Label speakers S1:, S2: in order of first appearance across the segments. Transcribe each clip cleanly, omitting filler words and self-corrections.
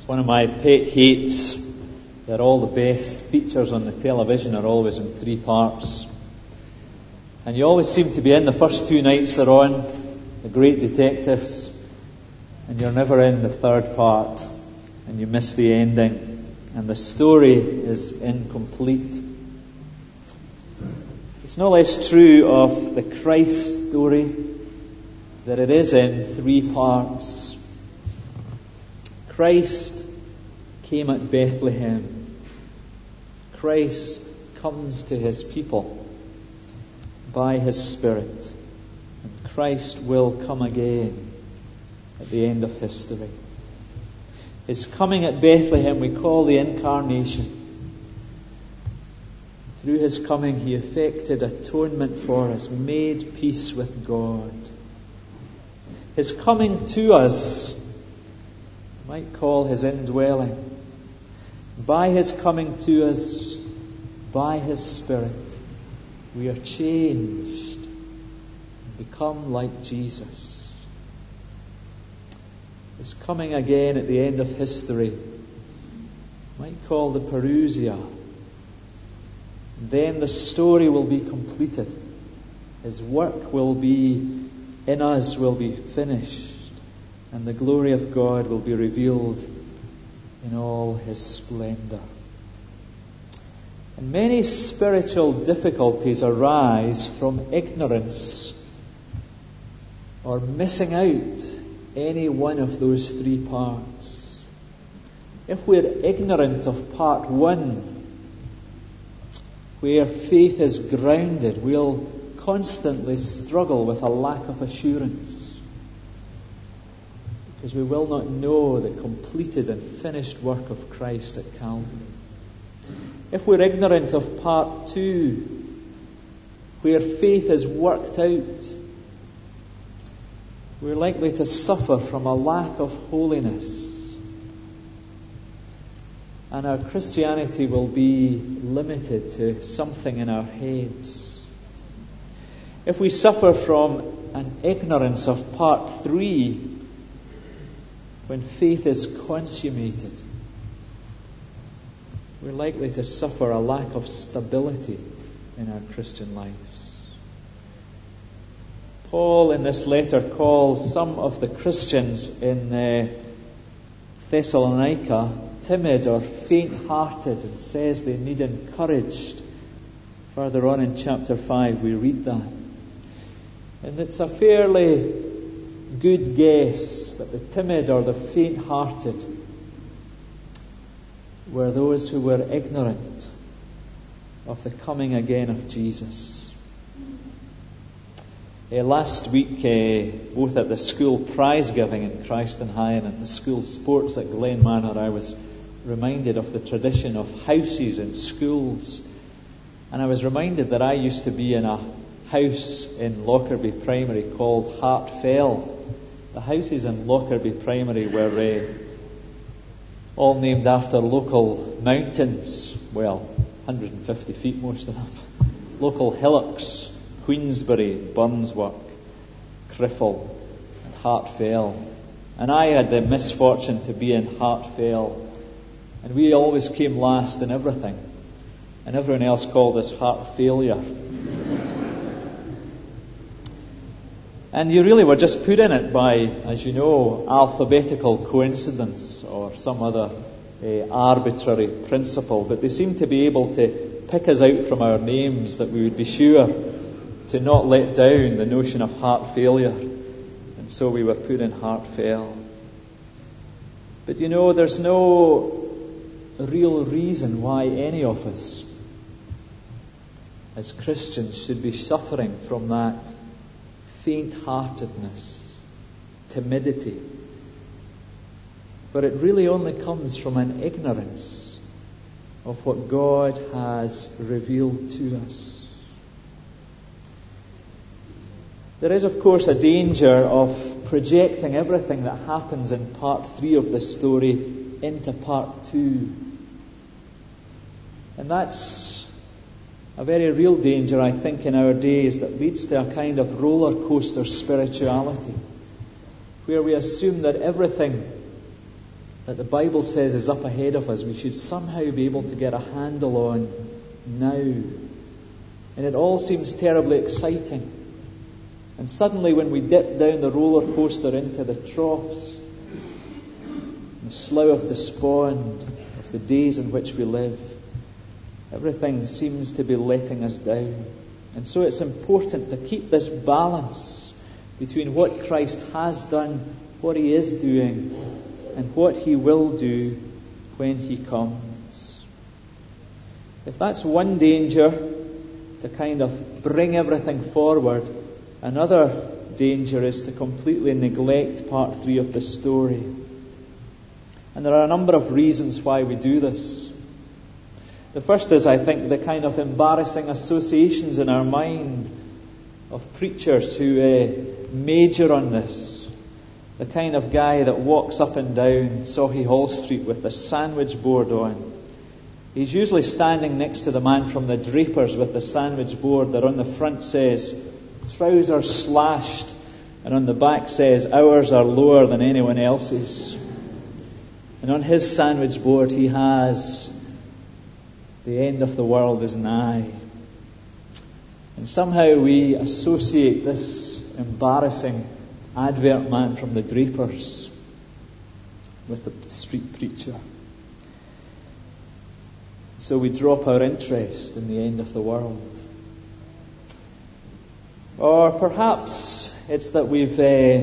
S1: It's one of my pet hates that all the best features on the television are always in 3 parts. And you always seem to be in the first 2 nights they're on, The Great Detectives, and you're never in the 3rd part, and you miss the ending, and the story is incomplete. It's no less true of the Christ story that it is in 3 parts. Christ came at Bethlehem. Christ comes to his people by his Spirit. And Christ will come again at the end of history. His coming at Bethlehem we call the Incarnation. Through his coming he effected atonement for us, made peace with God. His coming to us might call his indwelling. By his coming to us, by his Spirit, we are changed and become like Jesus. His coming again at the end of history might call the Parousia. Then the story will be completed. His work will be in us, will be finished. And the glory of God will be revealed in all his splendor. And many spiritual difficulties arise from ignorance or missing out any one of those 3 parts. If we're ignorant of part 1, where faith is grounded, we'll constantly struggle with a lack of assurance. Because we will not know the completed and finished work of Christ at Calvary. If we're ignorant of part 2, where faith is worked out, we're likely to suffer from a lack of holiness. And our Christianity will be limited to something in our heads. If we suffer from an ignorance of part 3, when faith is consummated, we're likely to suffer a lack of stability in our Christian lives. Paul in this letter calls some of the Christians in Thessalonica timid or faint-hearted and says they need encouraged. Further on in chapter 5 we read that. And it's a fairly good guess that the timid or the faint-hearted were those who were ignorant of the coming again of Jesus. Last week, both at the school prize giving in Christenhigh and at the school sports at Glen Manor, I was reminded of the tradition of houses in schools. And I was reminded that I used to be in a house in Lockerbie Primary called Hartfell. The houses in Lockerbie Primary were all named after local mountains. Well, 150 feet most of them. Local hillocks: Queensbury, Burnsworth, Criffel and Hartfell. And I had the misfortune to be in Hartfell. And we always came last in everything. And everyone else called us heart failure. And you really were just put in it by, as you know, alphabetical coincidence or some other arbitrary principle. But they seemed to be able to pick us out from our names that we would be sure to not let down the notion of heart failure. And so we were put in Hartfell. But you know, there's no real reason why any of us as Christians should be suffering from that faint-heartedness, timidity. For it really only comes from an ignorance of what God has revealed to us. There is, of course, a danger of projecting everything that happens in part 3 of the story into part 2. And that's a very real danger, I think, in our days that leads to a kind of roller coaster spirituality, where we assume that everything that the Bible says is up ahead of us, we should somehow be able to get a handle on now. And it all seems terribly exciting. And suddenly when we dip down the roller coaster into the troughs, the slough of despond of the days in which we live, everything seems to be letting us down. And so it's important to keep this balance between what Christ has done, what He is doing, and what He will do when He comes. If that's one danger, to kind of bring everything forward, another danger is to completely neglect part 3 of the story. And there are a number of reasons why we do this. The first is, I think, the kind of embarrassing associations in our mind of preachers who major on this. The kind of guy that walks up and down Sauchiehall Street with the sandwich board on. He's usually standing next to the man from the Drapers with the sandwich board that on the front says, "Trousers slashed," and on the back says, "Ours are lower than anyone else's." And on his sandwich board he has, "The end of the world is nigh." And somehow we associate this embarrassing advert man from the Drapers with the street preacher. So we drop our interest in the end of the world. Or perhaps it's that we've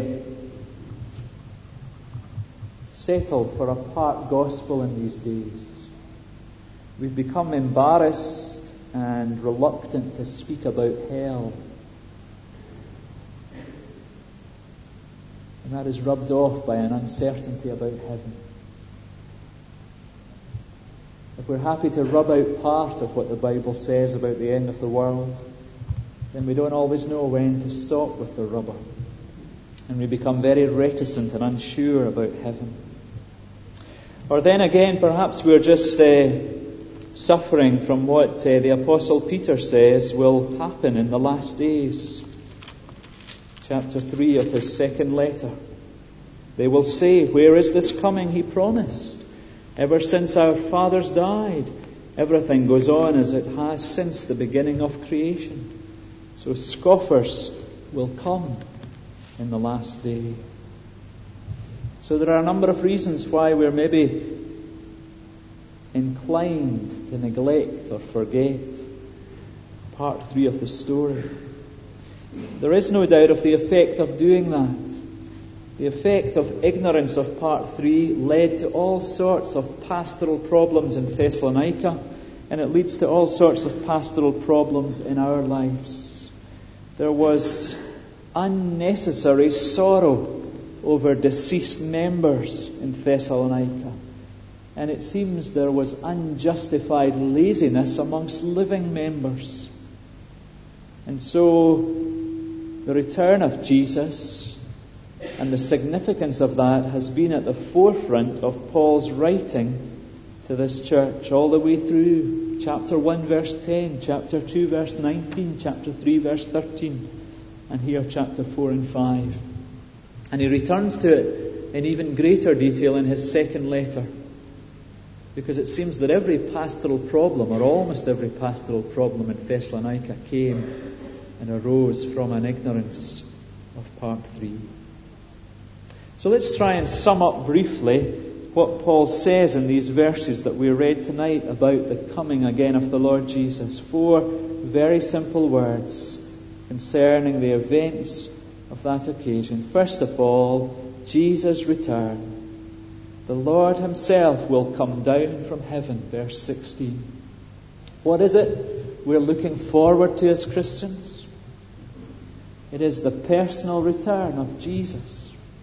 S1: settled for a part gospel in these days. We've become embarrassed and reluctant to speak about hell. And that is rubbed off by an uncertainty about heaven. If we're happy to rub out part of what the Bible says about the end of the world, then we don't always know when to stop with the rubber. And we become very reticent and unsure about heaven. Or then again, perhaps we're just suffering from what the Apostle Peter says will happen in the last days. Chapter 3 of his second letter. They will say, "Where is this coming He promised? Ever since our fathers died, everything goes on as it has since the beginning of creation." So scoffers will come in the last day. So there are a number of reasons why we're maybe inclined to neglect or forget part 3 of the story. There is no doubt of the effect of doing that. The effect of ignorance of part 3 led to all sorts of pastoral problems in Thessalonica, and it leads to all sorts of pastoral problems in our lives. There was unnecessary sorrow over deceased members in Thessalonica, and it seems there was unjustified laziness amongst living members. And so the return of Jesus and the significance of that has been at the forefront of Paul's writing to this church all the way through chapter 1 verse 10, chapter 2 verse 19, chapter 3 verse 13, and here chapter 4 and 5. And he returns to it in even greater detail in his second letter, because it seems that every pastoral problem, or almost every pastoral problem in Thessalonica, came and arose from an ignorance of part 3. So let's try and sum up briefly what Paul says in these verses that we read tonight about the coming again of the Lord Jesus. 4 very simple words concerning the events of that occasion. First of all, Jesus' return. The Lord Himself will come down from heaven, verse 16. What is it we're looking forward to as Christians? It is the personal return of Jesus.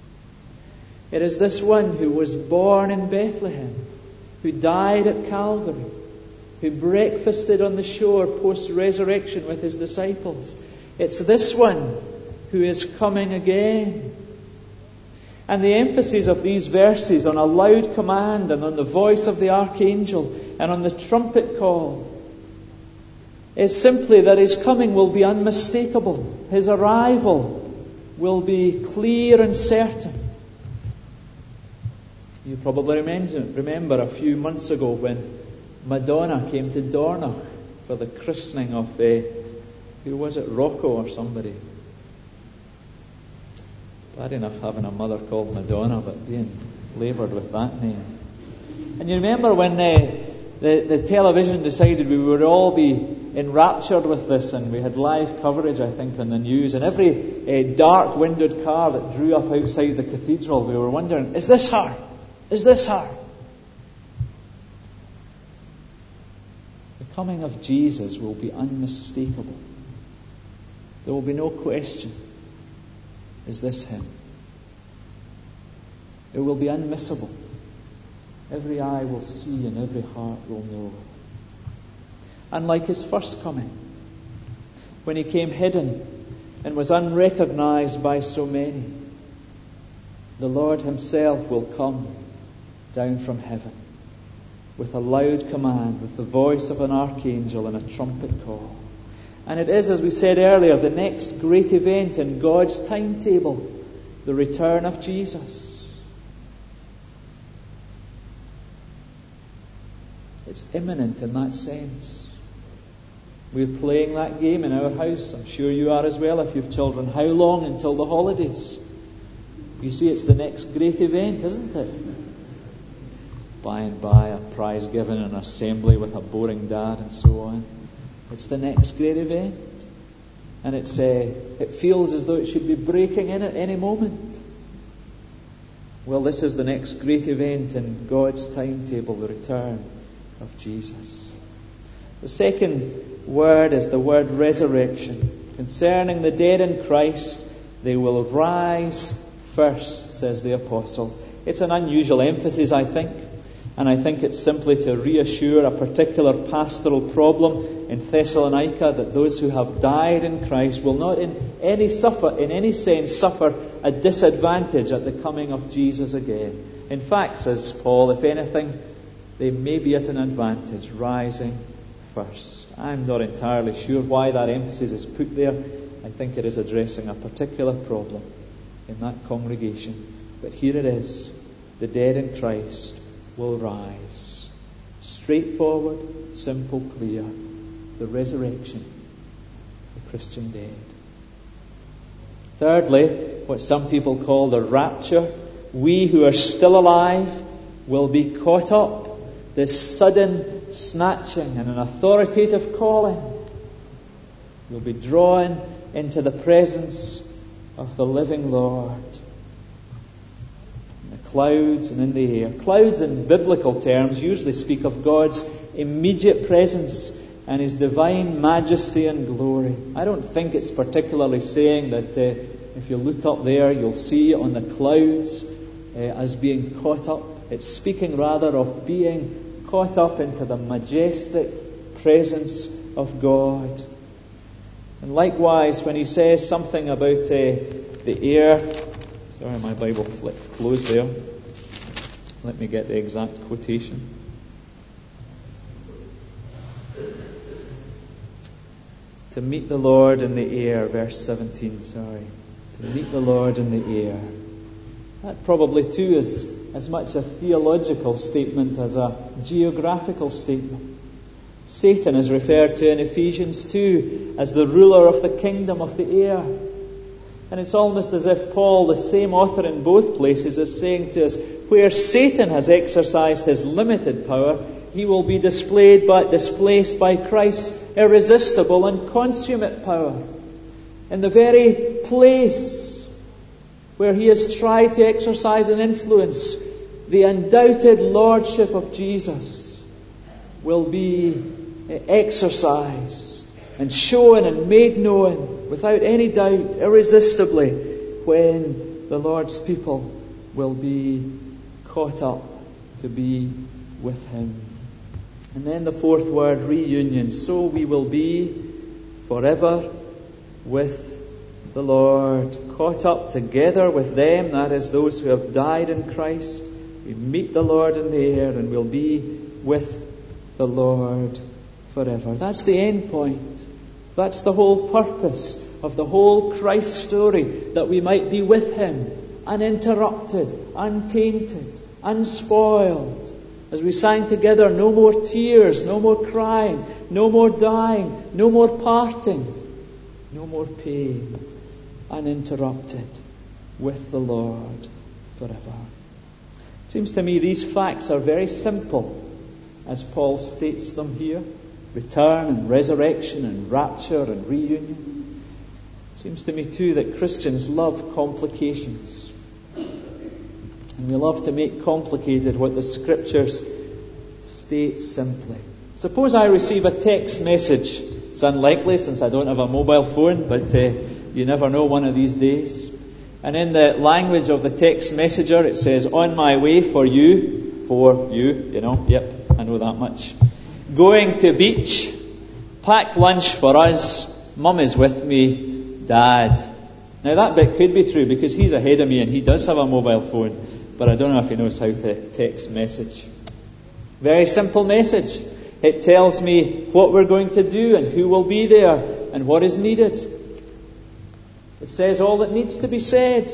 S1: It is this one who was born in Bethlehem, who died at Calvary, who breakfasted on the shore post-resurrection with His disciples. It's this one who is coming again. And the emphasis of these verses on a loud command and on the voice of the archangel and on the trumpet call is simply that His coming will be unmistakable. His arrival will be clear and certain. You probably remember a few months ago when Madonna came to Dornoch for the christening of, who was it, Rocco or somebody. Bad enough having a mother called Madonna, but being laboured with that name. And you remember when the television decided we would all be enraptured with this, and we had live coverage, I think, on the news, and every dark windowed car that drew up outside the cathedral, we were wondering, is this her? Is this her? The coming of Jesus will be unmistakable. There will be no question. Is this him? It will be unmissable. Every eye will see and every heart will know. Unlike his first coming, when he came hidden and was unrecognized by so many, the Lord himself will come down from heaven with a loud command, with the voice of an archangel and a trumpet call. And it is, as we said earlier, the next great event in God's timetable, the return of Jesus. It's imminent in that sense. We're playing that game in our house. I'm sure you are as well if you have children. How long until the holidays? You see, it's the next great event, isn't it? By and by, a prize given, an assembly with a boring dad and so on. It's the next great event. And it feels as though it should be breaking in at any moment. Well, this is the next great event in God's timetable, the return of Jesus. The second word is the word resurrection. Concerning the dead in Christ, they will rise first, says the apostle. It's an unusual emphasis, I think. And I think it's simply to reassure a particular pastoral problem in Thessalonica, that those who have died in Christ will not in any sense suffer a disadvantage at the coming of Jesus again. In fact, says Paul, if anything, they may be at an advantage, rising first. I'm not entirely sure why that emphasis is put there. I think it is addressing a particular problem in that congregation. But here it is. The dead in Christ will rise. Straightforward, simple, clear. The resurrection, the Christian dead. Thirdly, what some people call the rapture. We who are still alive will be caught up. This sudden snatching and an authoritative calling. We'll be drawn into the presence of the living Lord. In the clouds and in the air. Clouds in biblical terms usually speak of God's immediate presence and His divine majesty and glory. I don't think it's particularly saying that if you look up there, you'll see on the clouds as being caught up. It's speaking rather of being caught up into the majestic presence of God. And likewise, when he says something about the air, sorry, my Bible flipped closed there. Let me get the exact quotation. To meet the Lord in the air, verse 17, sorry. To meet the Lord in the air. That probably too is as much a theological statement as a geographical statement. Satan is referred to in Ephesians 2 as the ruler of the kingdom of the air. And it's almost as if Paul, the same author in both places, is saying to us, where Satan has exercised his limited power, he will be displaced by Christ's irresistible and consummate power. In the very place where he has tried to exercise an influence, the undoubted lordship of Jesus will be exercised and shown and made known without any doubt, irresistibly, when the Lord's people will be caught up to be with Him. And then the fourth word, reunion. So we will be forever with the Lord, caught up together with them, that is, those who have died in Christ. We meet the Lord in the air and we'll be with the Lord forever. That's the end point. That's the whole purpose of the whole Christ story, that we might be with Him, uninterrupted, untainted, unspoiled. As we sang together, no more tears, no more crying, no more dying, no more parting, no more pain, uninterrupted with the Lord forever. It seems to me these facts are very simple as Paul states them here. Return and resurrection and rapture and reunion. It seems to me too that Christians love complications. And we love to make complicated what the Scriptures state simply. Suppose I receive a text message. It's unlikely since I don't have a mobile phone, but you never know one of these days. And in the language of the text messenger, it says, "On my way for you," yep, I know that much. "Going to beach, pack lunch for us, Mum is with me, Dad." Now that bit could be true because he's ahead of me and he does have a mobile phone, but I don't know if he knows how to text message. Very simple message. It tells me what we're going to do and who will be there and what is needed. It says all that needs to be said.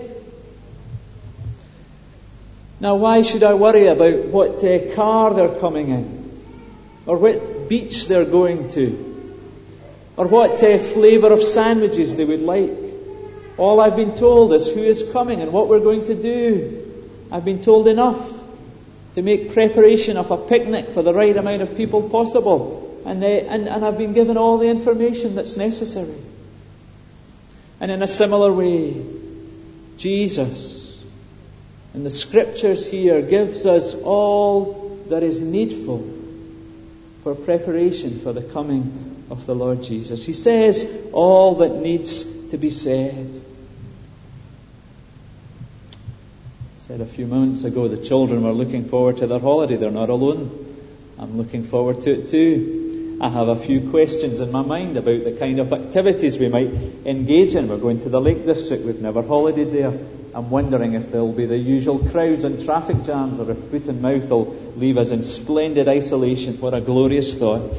S1: Now, why should I worry about what car they're coming in, or what beach they're going to, or what flavour of sandwiches they would like? All I've been told is who is coming and what we're going to do. I've been told enough to make preparation of a picnic for the right amount of people possible, and I've been given all the information that's necessary. And in a similar way, Jesus, in the Scriptures here, gives us all that is needful for preparation for the coming of the Lord Jesus. He says all that needs to be said. I said a few moments ago the children were looking forward to their holiday. They're not alone. I'm looking forward to it too. I have a few questions in my mind about the kind of activities we might engage in. We're going to the Lake District. We've never holidayed there. I'm wondering if there'll be the usual crowds and traffic jams, or if foot and mouth will leave us in splendid isolation. What a glorious thought.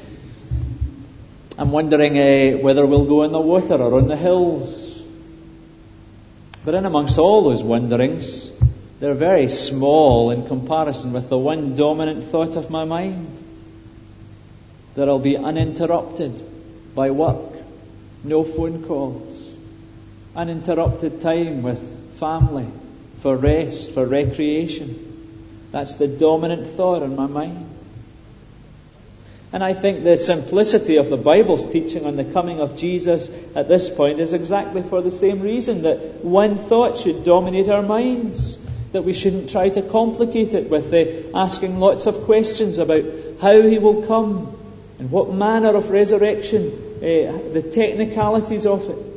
S1: I'm wondering whether we'll go in the water or on the hills. But in amongst all those wonderings, they're very small in comparison with the one dominant thought of my mind. That I'll be uninterrupted by work, no phone calls, uninterrupted time with family, for rest, for recreation. That's the dominant thought in my mind. And I think the simplicity of the Bible's teaching on the coming of Jesus at this point is exactly for the same reason, that one thought should dominate our minds, that we shouldn't try to complicate it with asking lots of questions about how He will come, and what manner of resurrection, the technicalities of it.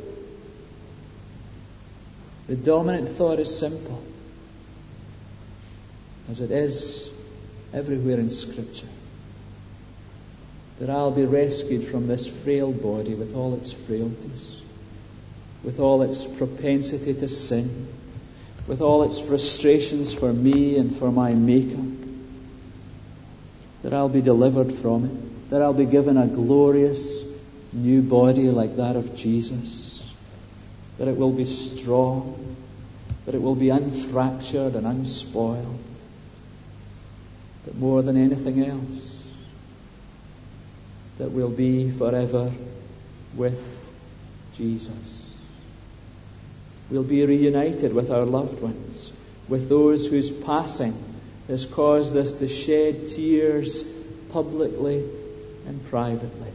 S1: The dominant thought is simple, as it is everywhere in Scripture. That I'll be rescued from this frail body with all its frailties, with all its propensity to sin, with all its frustrations for me and for my Maker. That I'll be delivered from it. That I'll be given a glorious new body like that of Jesus. That it will be strong. That it will be unfractured and unspoiled. But more than anything else, that we'll be forever with Jesus. We'll be reunited with our loved ones, with those whose passing has caused us to shed tears publicly and privately.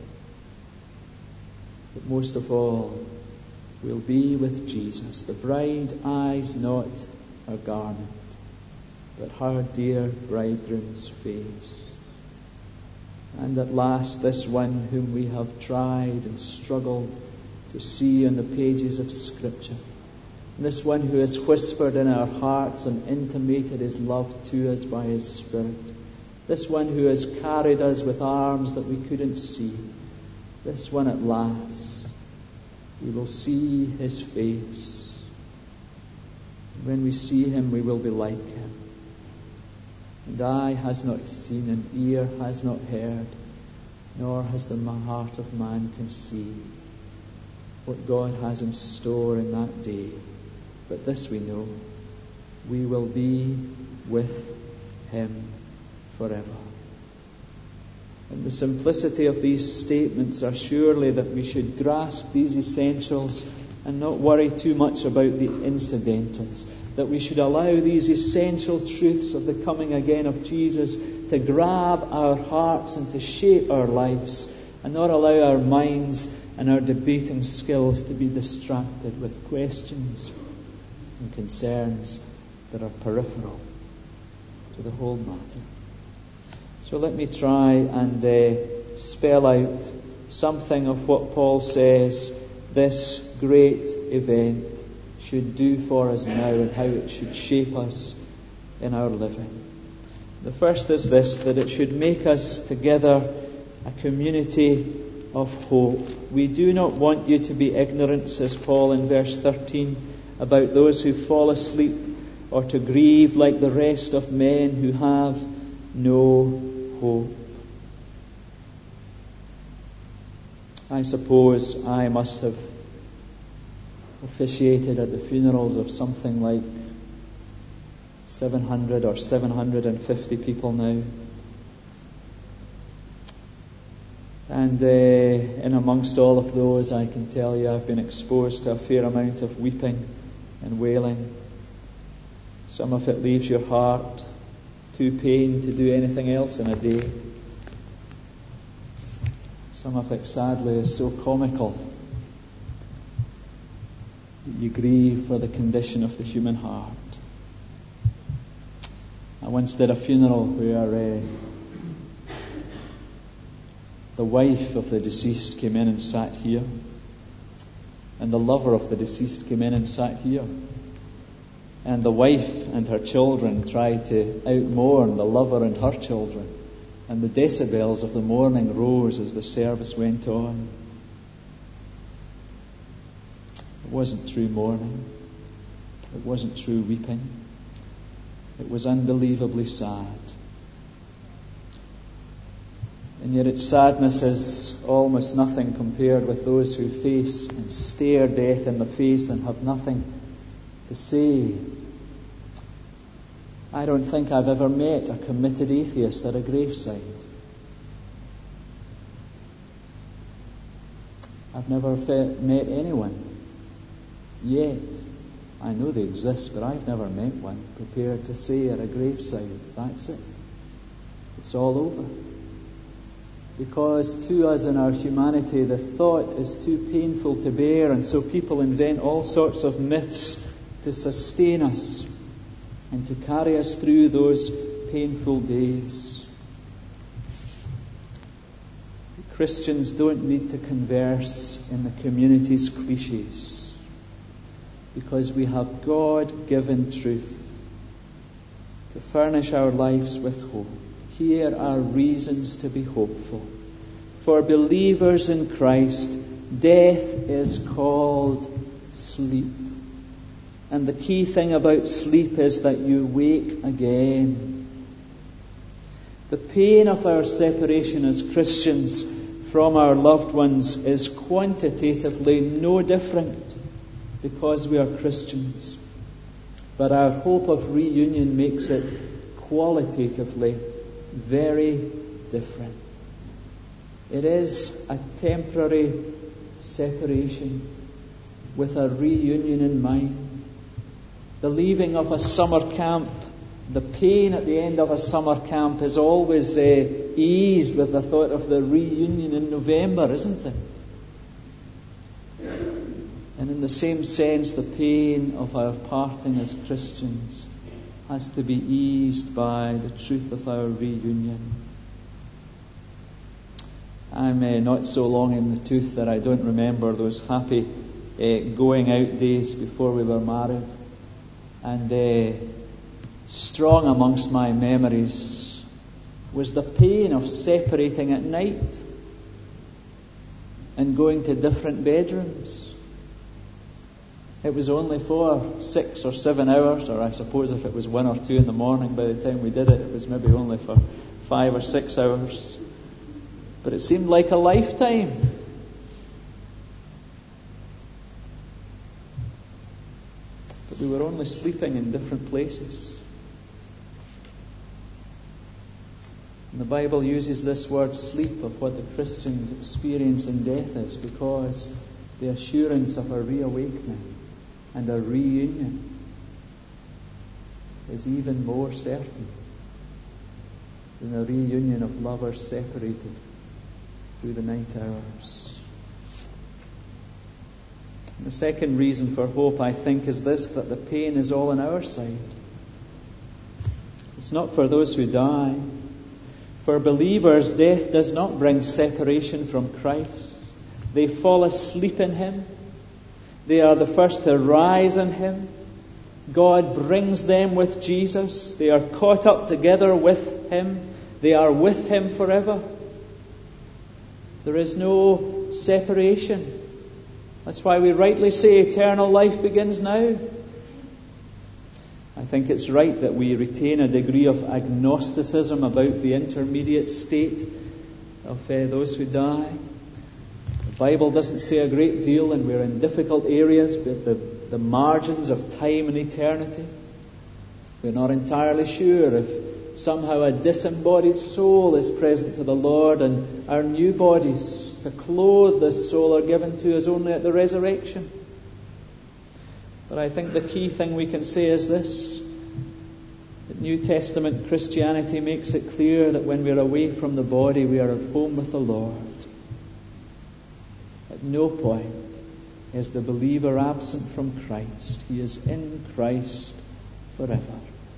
S1: But most of all, we'll be with Jesus. The bride eyes not her garment, but her dear bridegroom's face. And at last, this one whom we have tried and struggled to see on the pages of Scripture, this one who has whispered in our hearts and intimated His love to us by His Spirit, this one who has carried us with arms that we couldn't see, this one at last, we will see His face. When we see Him, we will be like Him. And eye has not seen, and ear has not heard, nor has the heart of man conceived what God has in store in that day. But this we know, we will be with Him forever. And the simplicity of these statements are surely that we should grasp these essentials and not worry too much about the incidentals. That we should allow these essential truths of the coming again of Jesus to grab our hearts and to shape our lives, and not allow our minds and our debating skills to be distracted with questions and concerns that are peripheral to the whole matter. So let me try and spell out something of what Paul says this great event should do for us now and how it should shape us in our living. The first is this, that it should make us together a community of hope. We do not want you to be ignorant, says Paul in verse 13, about those who fall asleep, or to grieve like the rest of men who have no hope. I suppose I must have officiated at the funerals of something like 700 or 750 people now. And in amongst all of those, I can tell you I've been exposed to a fair amount of weeping and wailing. Some of it leaves your heart too pained to do anything else in a day. Some of it, sadly, is so comical that you grieve for the condition of the human heart. I once did a funeral where the wife of the deceased came in and sat here, and the lover of the deceased came in and sat here. And the wife and her children tried to outmourn the lover and her children. And the decibels of the mourning rose as the service went on. It wasn't true mourning. It wasn't true weeping. It was unbelievably sad. And yet its sadness is almost nothing compared with those who face and stare death in the face and have nothing to say. I don't think I've ever met a committed atheist at a graveside. I've never met anyone yet. I know they exist, but I've never met one prepared to say at a graveside, that's it. It's all over. Because to us in our humanity, the thought is too painful to bear, and so people invent all sorts of myths to sustain us and to carry us through those painful days. Christians don't need to converse in the community's cliches, because we have God-given truth to furnish our lives with hope. Here are reasons to be hopeful. For believers in Christ, death is called sleep. And the key thing about sleep is that you wake again. The pain of our separation as Christians from our loved ones is quantitatively no different because we are Christians. But our hope of reunion makes it qualitatively very different. It is a temporary separation with a reunion in mind. The leaving of a summer camp, the pain at the end of a summer camp is always eased with the thought of the reunion in November, isn't it? And in the same sense, the pain of our parting as Christians has to be eased by the truth of our reunion. I'm not so long in the tooth that I don't remember those happy going out days before we were married. And strong amongst my memories was the pain of separating at night and going to different bedrooms. It was only for 6 or 7 hours, or I suppose if it was 1 or 2 in the morning by the time we did it, it was maybe only for 5 or 6 hours. But it seemed like a lifetime. But we were only sleeping in different places. And the Bible uses this word sleep of what the Christians experience in death is, because the assurance of a reawakening and a reunion is even more certain than a reunion of lovers separated through the night hours. And the second reason for hope, I think, is this, that the pain is all on our side. It's not for those who die. For believers, death does not bring separation from Christ. They fall asleep in Him. They are the first to rise in Him. God brings them with Jesus. They are caught up together with Him. They are with Him forever. There is no separation. That's why we rightly say eternal life begins now. I think it's right that we retain a degree of agnosticism about the intermediate state of those who die. The Bible doesn't say a great deal, and we're in difficult areas, but the margins of time and eternity. We're not entirely sure if somehow a disembodied soul is present to the Lord, and our new bodies to clothe this soul are given to us only at the resurrection. But I think the key thing we can say is this: that New Testament Christianity makes it clear that when we're away from the body, we are at home with the Lord. At no point is the believer absent from Christ. He is in Christ forever.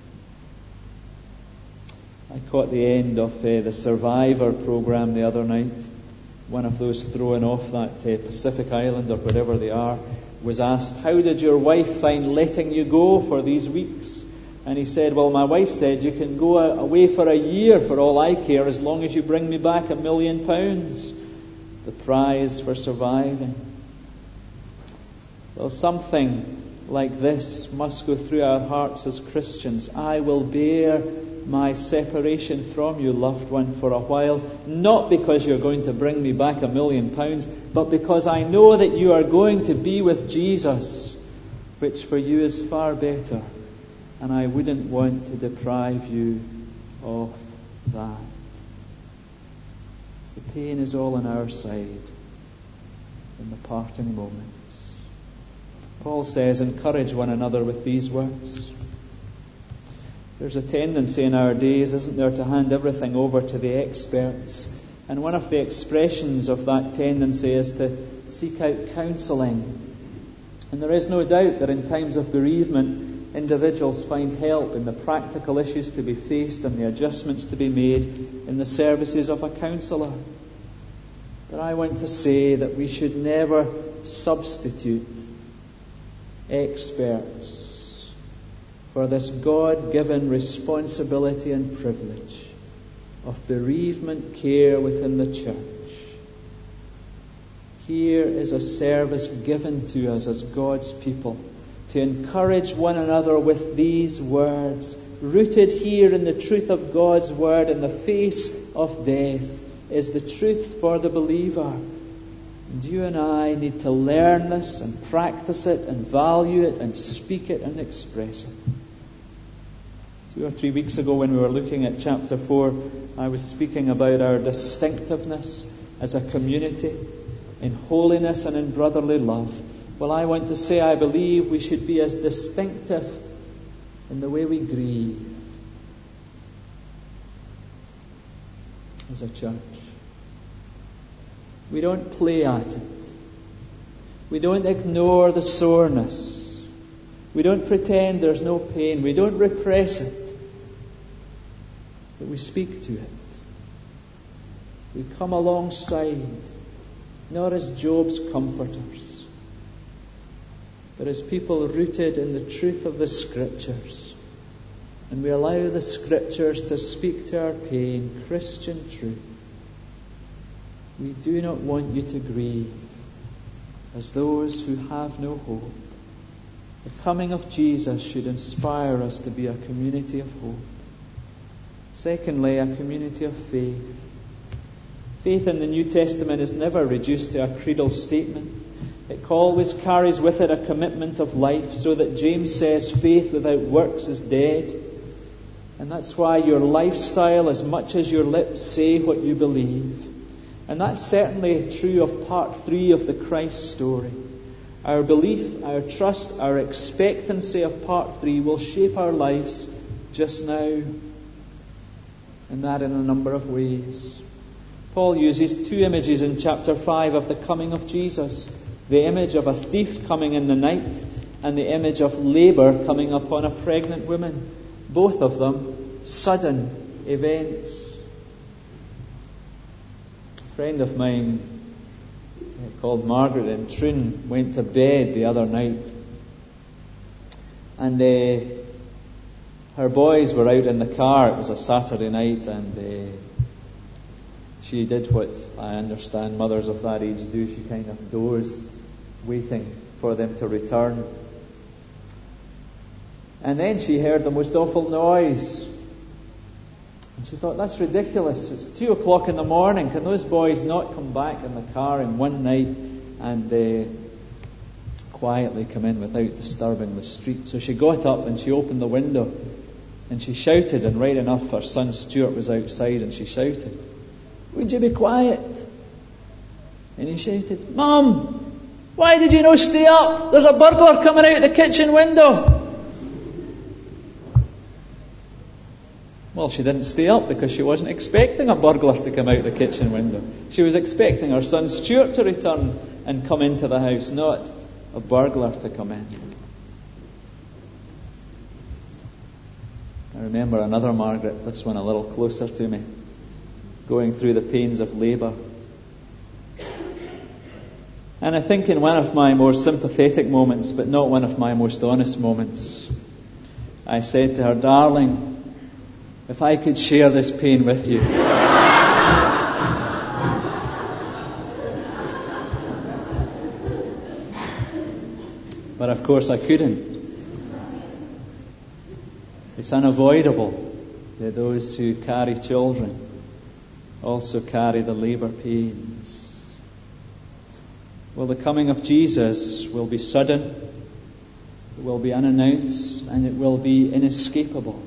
S1: I caught the end of the Survivor program the other night. One of those throwing off that Pacific Island or wherever they are was asked, "How did your wife find letting you go for these weeks?" And he said, "Well, my wife said, you can go away for a year for all I care, as long as you bring me back £1 million. The prize for surviving." Well, something like this must go through our hearts as Christians. I will bear my separation from you, loved one, for a while, not because you're going to bring me back £1 million, but because I know that you are going to be with Jesus, which for you is far better, and I wouldn't want to deprive you of that. The pain is all on our side in the parting moments. Paul says, encourage one another with these words. There's a tendency in our days, isn't there, to hand everything over to the experts. And one of the expressions of that tendency is to seek out counselling. And there is no doubt that in times of bereavement, individuals find help in the practical issues to be faced and the adjustments to be made in the services of a counsellor. But I want to say that we should never substitute experts for this God-given responsibility and privilege of bereavement care within the church. Here is a service given to us as God's people to encourage one another with these words, rooted here in the truth of God's word in the face of death, is the truth for the believer. And you and I need to learn this and practice it and value it and speak it and express it. 2 or 3 weeks ago, when we were looking at chapter 4, I was speaking about our distinctiveness as a community in holiness and in brotherly love. Well, I want to say I believe we should be as distinctive in the way we grieve as a church. We don't play at it. We don't ignore the soreness. We don't pretend there's no pain. We don't repress it. But we speak to it. We come alongside, not as Job's comforters, but as people rooted in the truth of the Scriptures. And we allow the Scriptures to speak to our pain, Christian truth. We do not want you to grieve as those who have no hope. The coming of Jesus should inspire us to be a community of hope. Secondly, a community of faith. Faith in the New Testament is never reduced to a creedal statement. It always carries with it a commitment of life, so that James says faith without works is dead. And that's why your lifestyle, as much as your lips say what you believe. And that's certainly true of part 3 of the Christ story. Our belief, our trust, our expectancy of part 3 will shape our lives just now. And that in a number of ways. Paul uses 2 images in chapter 5 of the coming of Jesus. The image of a thief coming in the night and the image of labour coming upon a pregnant woman. Both of them sudden events. A friend of mine called Margaret in Troon went to bed the other night. And her boys were out in the car. It was a Saturday night, and she did what I understand mothers of that age do. She kind of dozed, waiting for them to return. And then she heard the most awful noise. And she thought, that's ridiculous. It's 2 o'clock in the morning. Can those boys not come back in the car in one night and quietly come in without disturbing the street? So she got up and she opened the window and she shouted, and right enough her son Stuart was outside, and she shouted, would you be quiet? And he shouted, Mum, why did you not stay up? There's a burglar coming out the kitchen window. Well, she didn't stay up because she wasn't expecting a burglar to come out the kitchen window. She was expecting her son Stuart to return and come into the house, not a burglar to come in. I remember another Margaret, this one a little closer to me, going through the pains of labour. And I think in one of my more sympathetic moments, but not one of my most honest moments, I said to her, darling, if I could share this pain with you. But of course I couldn't. It's unavoidable that those who carry children also carry the labour pains. Well, the coming of Jesus will be sudden, it will be unannounced, and it will be inescapable.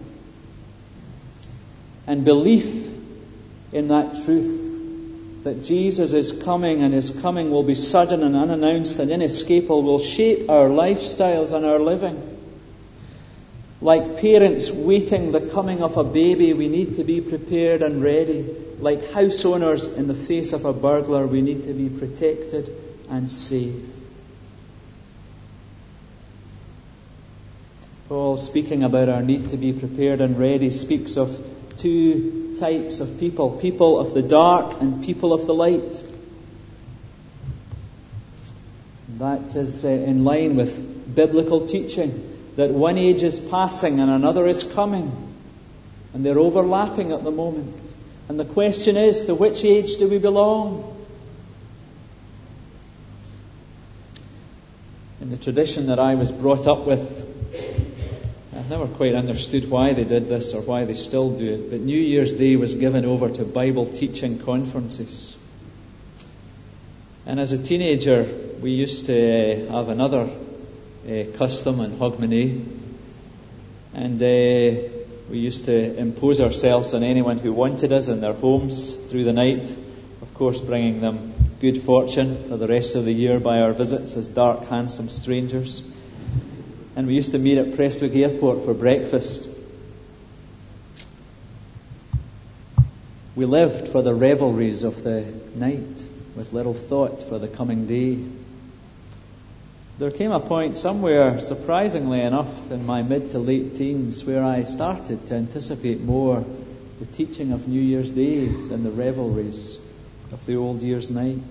S1: And belief in that truth, that Jesus is coming and His coming will be sudden and unannounced and inescapable, will shape our lifestyles and our living. Like parents waiting the coming of a baby, we need to be prepared and ready. Like house owners in the face of a burglar, we need to be protected and safe. Paul, speaking about our need to be prepared and ready, speaks of 2 types of people. People of the dark and people of the light. That is in line with biblical teaching, that one age is passing and another is coming. And they're overlapping at the moment. And the question is, to which age do we belong? In the tradition that I was brought up with, I've never quite understood why they did this or why they still do it, but New Year's Day was given over to Bible teaching conferences. And as a teenager, we used to have another custom in Hogmanay, and we used to impose ourselves on anyone who wanted us in their homes through the night, of course bringing them good fortune for the rest of the year by our visits as dark, handsome strangers. And we used to meet at Prestwick Airport for breakfast. We lived for the revelries of the night with little thought for the coming day. There came a point somewhere, surprisingly enough, in my mid to late teens where I started to anticipate more the teaching of New Year's Day than the revelries of the old year's night.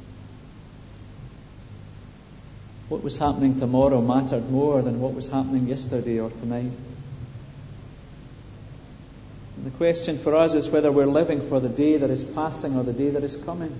S1: What was happening tomorrow mattered more than what was happening yesterday or tonight. And the question for us is whether we're living for the day that is passing or the day that is coming.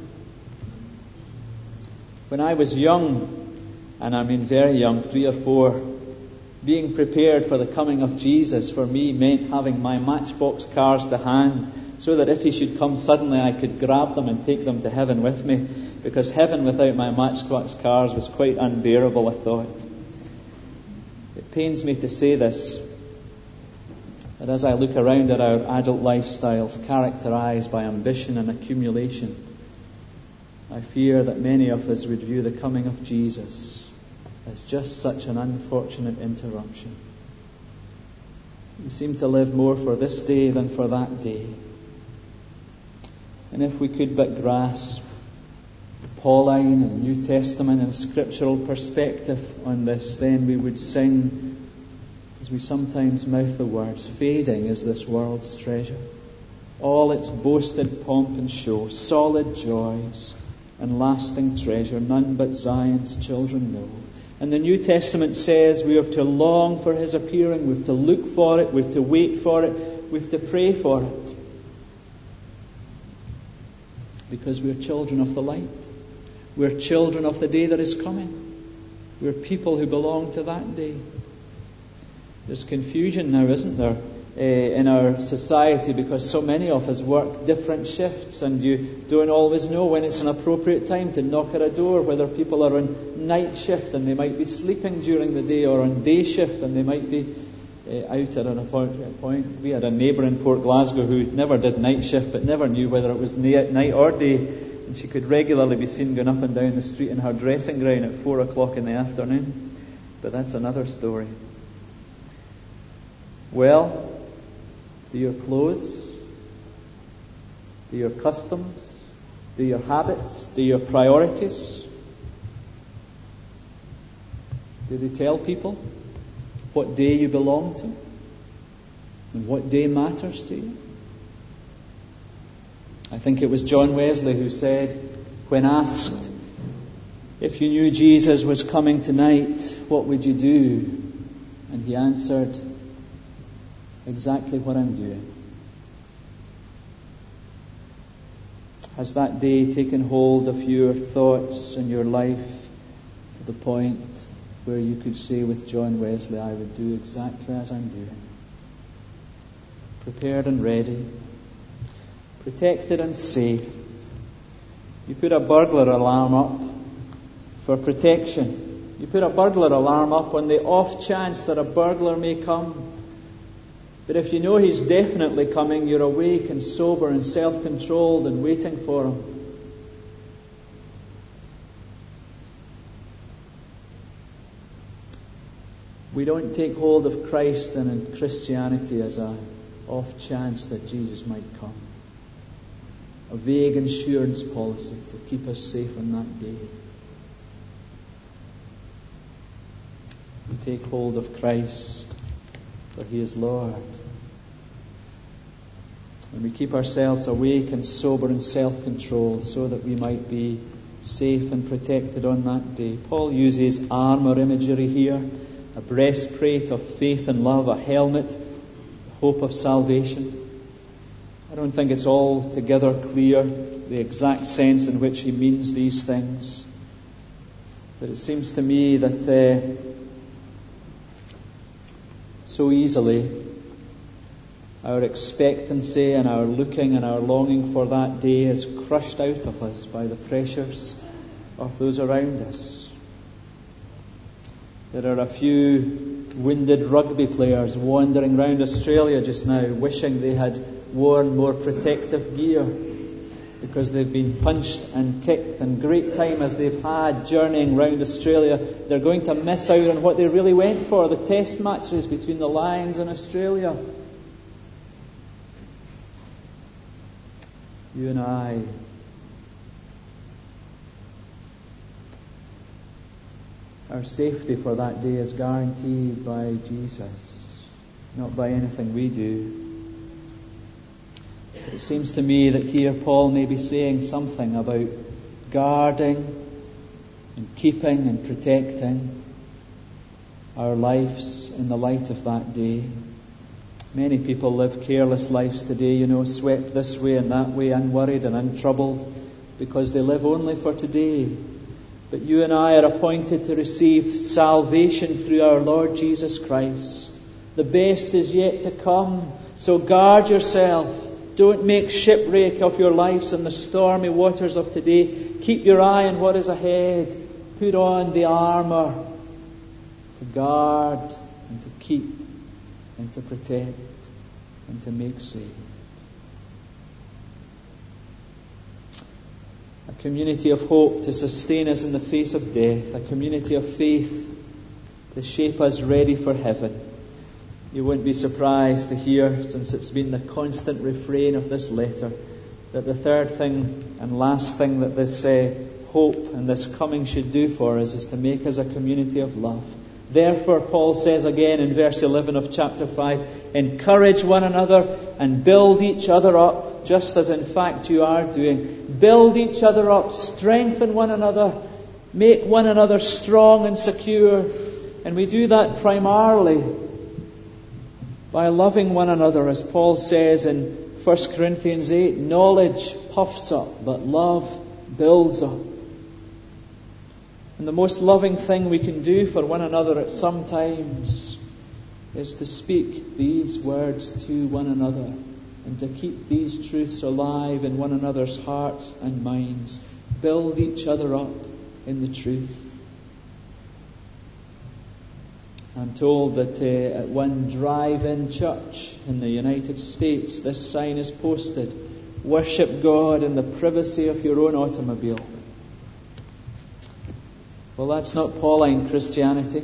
S1: When I was young, and I mean very young, 3 or 4, being prepared for the coming of Jesus for me meant having my Matchbox cars to hand, so that if He should come suddenly I could grab them and take them to heaven with me, because heaven without my Matchbox cars was quite unbearable, I thought. It pains me to say this, That as I look around at our adult lifestyles characterized by ambition and accumulation, I fear that many of us would view the coming of Jesus as just such an unfortunate interruption. We seem to live more for this day than for that day. And if we could but grasp Pauline and New Testament and scriptural perspective on this, then we would sing, as we sometimes mouth the words, "Fading is this world's treasure, all its boasted pomp and show, solid joys and lasting treasure, none but Zion's children know." And the New Testament says we have to long for His appearing, we have to look for it, we have to wait for it, we have to pray for it. Because we're children of the light. We're children of the day that is coming. We're people who belong to that day. There's confusion now, isn't there, in our society, because so many of us work different shifts, and you don't always know when it's an appropriate time to knock at a door, whether people are on night shift and they might be sleeping during the day, or on day shift and they might be out at an appropriate point. We had a neighbour in Port Glasgow who never did night shift but never knew whether it was night or day, and she could regularly be seen going up and down the street in her dressing gown at 4 o'clock in the afternoon. But that's another story. Well, do your clothes, do your customs, do your habits, do your priorities, do they tell people what day you belong to and what day matters to you? I think it was John Wesley who said, when asked, if you knew Jesus was coming tonight, what would you do? And he answered, exactly what I'm doing. Has that day taken hold of your thoughts and your life to the point where you could say with John Wesley, I would do exactly as I'm doing? Prepared and ready, protected and safe. You put a burglar alarm up for protection. You put a burglar alarm up on the off chance that a burglar may come. But if you know he's definitely coming, you're awake and sober and self-controlled and waiting for him. We don't take hold of Christ and in Christianity as an off chance that Jesus might come. A vague insurance policy to keep us safe on that day. We take hold of Christ, for He is Lord. And we keep ourselves awake and sober and self-controlled so that we might be safe and protected on that day. Paul uses armour imagery here, a breastplate of faith and love, a helmet, hope of salvation. I don't think it's altogether clear the exact sense in which he means these things. But it seems to me that so easily our expectancy and our looking and our longing for that day is crushed out of us by the pressures of those around us. There are a few wounded rugby players wandering around Australia just now wishing they had worn more protective gear because they've been punched and kicked, and great time as they've had journeying around Australia, they're going to miss out on what they really went for, the test matches between the Lions and Australia. You and I, our safety for that day is guaranteed by Jesus, not by anything we do. But it seems to me that here Paul may be saying something about guarding and keeping and protecting our lives in the light of that day. Many people live careless lives today, swept this way and that way, unworried and untroubled, because they live only for today. But you and I are appointed to receive salvation through our Lord Jesus Christ. The best is yet to come, so guard yourself. Don't make shipwreck of your lives in the stormy waters of today. Keep your eye on what is ahead. Put on the armour to guard and to keep and to protect. and to make safe. A community of hope to sustain us in the face of death. A community of faith to shape us ready for heaven. You won't be surprised to hear, since it's been the constant refrain of this letter, that the third thing and last thing that this hope and this coming should do for us is to make us a community of love. Therefore, Paul says again in verse 11 of chapter 5, encourage one another and build each other up, just as in fact you are doing. Build each other up, strengthen one another, make one another strong and secure. And we do that primarily by loving one another, as Paul says in 1 Corinthians 8, knowledge puffs up, but love builds up. And the most loving thing we can do for one another at some times is to speak these words to one another and to keep these truths alive in one another's hearts and minds. Build each other up in the truth. I'm told that at one drive-in church in the United States, this sign is posted: worship God in the privacy of your own automobile. Well, that's not Pauline Christianity.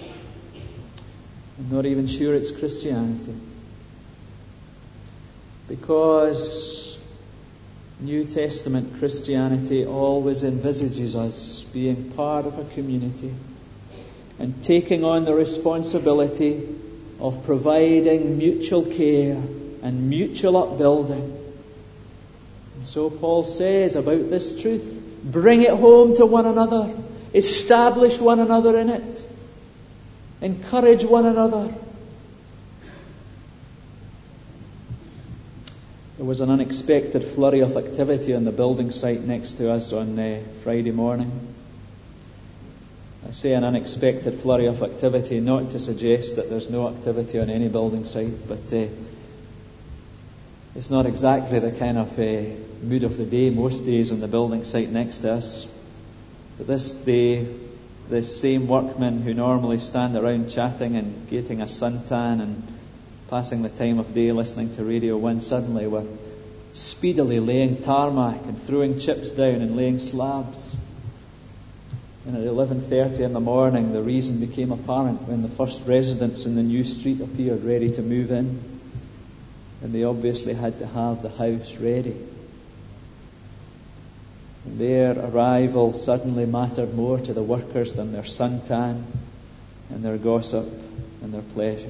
S1: I'm not even sure it's Christianity. Because New Testament Christianity always envisages us being part of a community and taking on the responsibility of providing mutual care and mutual upbuilding. And so Paul says about this truth, bring it home to one another. Establish one another in it. Encourage one another. There was an unexpected flurry of activity on the building site next to us on Friday morning. I say an unexpected flurry of activity not to suggest that there's no activity on any building site, but it's not exactly the kind of mood of the day most days on the building site next to us. But this day, the same workmen who normally stand around chatting and getting a suntan and passing the time of day listening to Radio 1 suddenly were speedily laying tarmac and throwing chips down and laying slabs. And at 11:30 in the morning, the reason became apparent when the first residents in the new street appeared ready to move in. And they obviously had to have the house ready. And their arrival suddenly mattered more to the workers than their suntan and their gossip and their pleasure.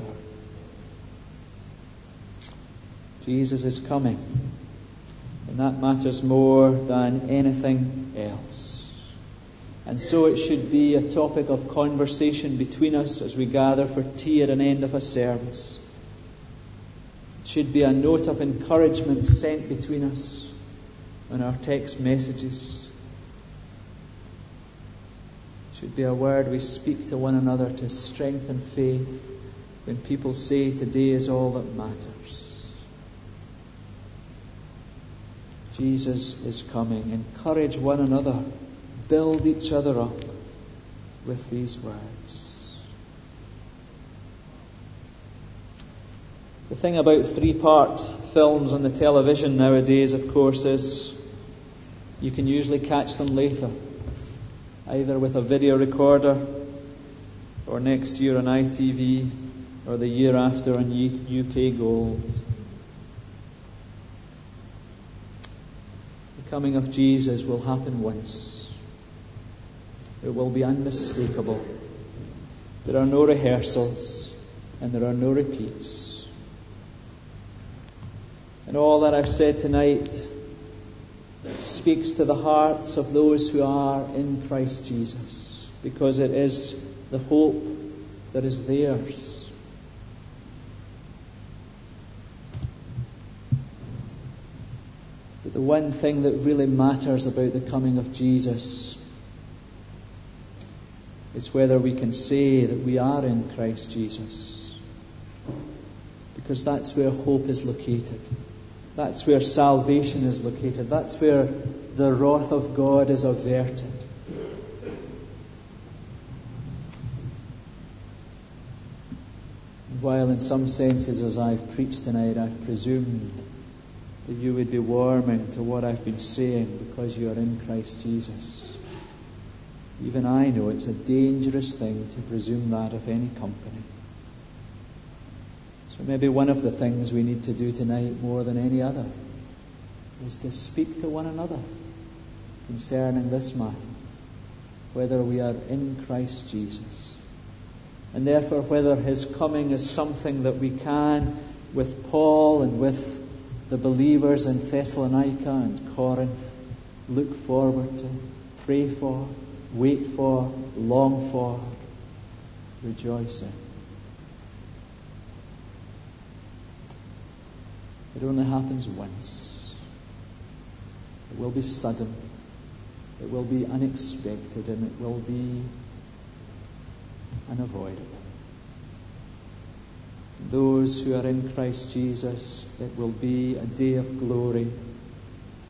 S1: Jesus is coming, and that matters more than anything else. And so it should be a topic of conversation between us as we gather for tea at an end of a service. It should be a note of encouragement sent between us on our text messages. It should be a word we speak to one another to strengthen faith when people say today is all that matters. Jesus is coming. Encourage one another. Build each other up with these words. The thing about 3-part films on the television nowadays, of course, is you can usually catch them later, either with a video recorder or next year on ITV or the year after on UK Gold. The coming of Jesus will happen once. It will be unmistakable. There are no rehearsals and there are no repeats. And all that I've said tonight speaks to the hearts of those who are in Christ Jesus, because it is the hope that is theirs. But the one thing that really matters about the coming of Jesus is whether we can say that we are in Christ Jesus. Because that's where hope is located. That's where salvation is located. That's where the wrath of God is averted. while in some senses as I've preached tonight, I've presumed that you would be warming to what I've been saying because you are in Christ Jesus. Even I know it's a dangerous thing to presume that of any company. So maybe one of the things we need to do tonight more than any other is to speak to one another concerning this matter, whether we are in Christ Jesus, and therefore whether his coming is something that we can, with Paul and with the believers in Thessalonica and Corinth, look forward to, pray for, wait for, long for, rejoice in. It only happens once. It will be sudden. It will be unexpected, and it will be unavoidable. Those who are in Christ Jesus, it will be a day of glory